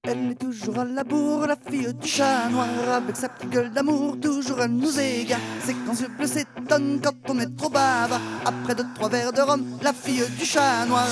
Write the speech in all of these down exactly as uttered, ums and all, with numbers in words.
Elle est toujours à la bourre, la fille du chat noir. Avec sa petite gueule d'amour, toujours elle nous égare. C'est quand yeux bleus s'étonne quand on est trop bavard. Après deux, trois verres de rhum, la fille du chat noir.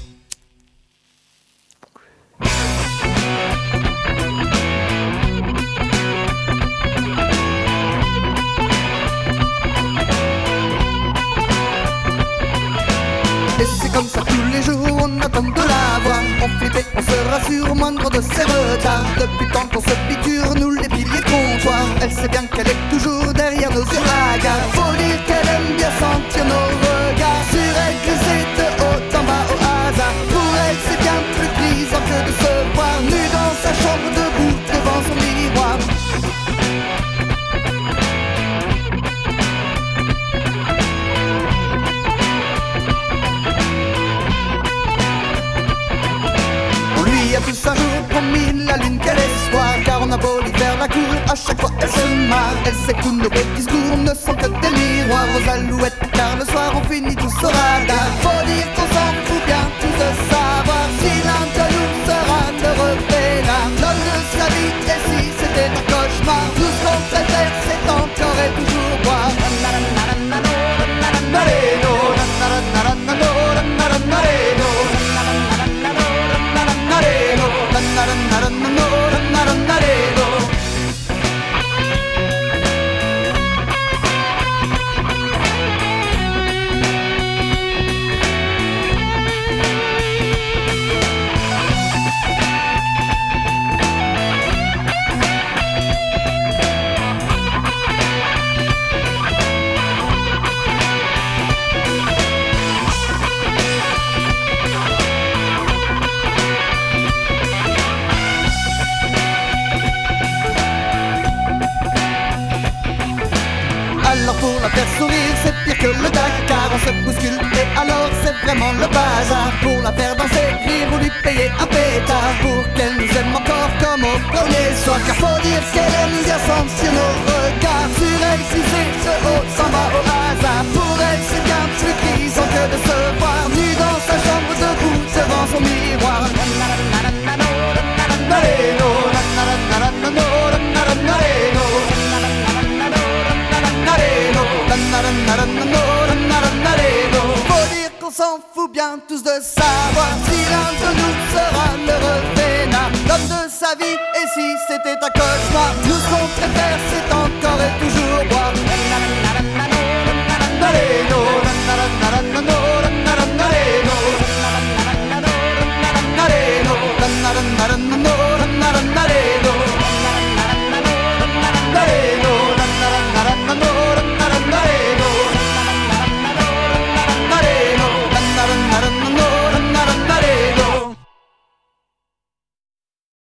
Et c'est comme ça tous les jours, on attend de la voir. On flippe et on se rassure au moindre de ses retards. Depuis tant qu'on se piqûre, nous les piliers comptoirs. Elle sait bien qu'elle est toujours derrière nos yeux hagards. Faut dire qu'elle aime bien sentir nos regards. Sur elle glisser de haut en bas au hasard. Pour elle c'est bien plus grisant que de se voir nu dans sa chambre debout devant son miroir. Il y a tous un jour promis la lune qu'elle est soir. Car on a beau lui faire la cour, à chaque fois elle se marre. Elle sait que tous nos beaux discours ne sont que des miroirs aux alouettes. Car le soir on finit tous au radar. Faut dire qu'on s'en fout bien tous de savoir si l'un de nous sera heureux peinard. L'homme de sa vie et si c'était un cauchemar. Tout ce qu'on préfère c'est encore et toujours boire. Alors pour la faire sourire c'est pire que le Dakar. On se bouscule et alors c'est vraiment le bazar. Pour la faire danser, rire ou lui payer un pétard. Pour qu'elle nous aime encore comme au premier soir. Car faut dire qu'elle aime bien sentir nos regards. Sur elle si c'est ce haut s'en va au hasard. Pour elle c'est bien plus grisant que de se voir nu dans sa chambre debout devant son miroir. Faut dire qu'on s'en fout bien tous de savoir si l'un de nous sera l'heureux peinard. L'homme de sa vie et si c'était un cauchemar. Nous ce qu'on préfère c'est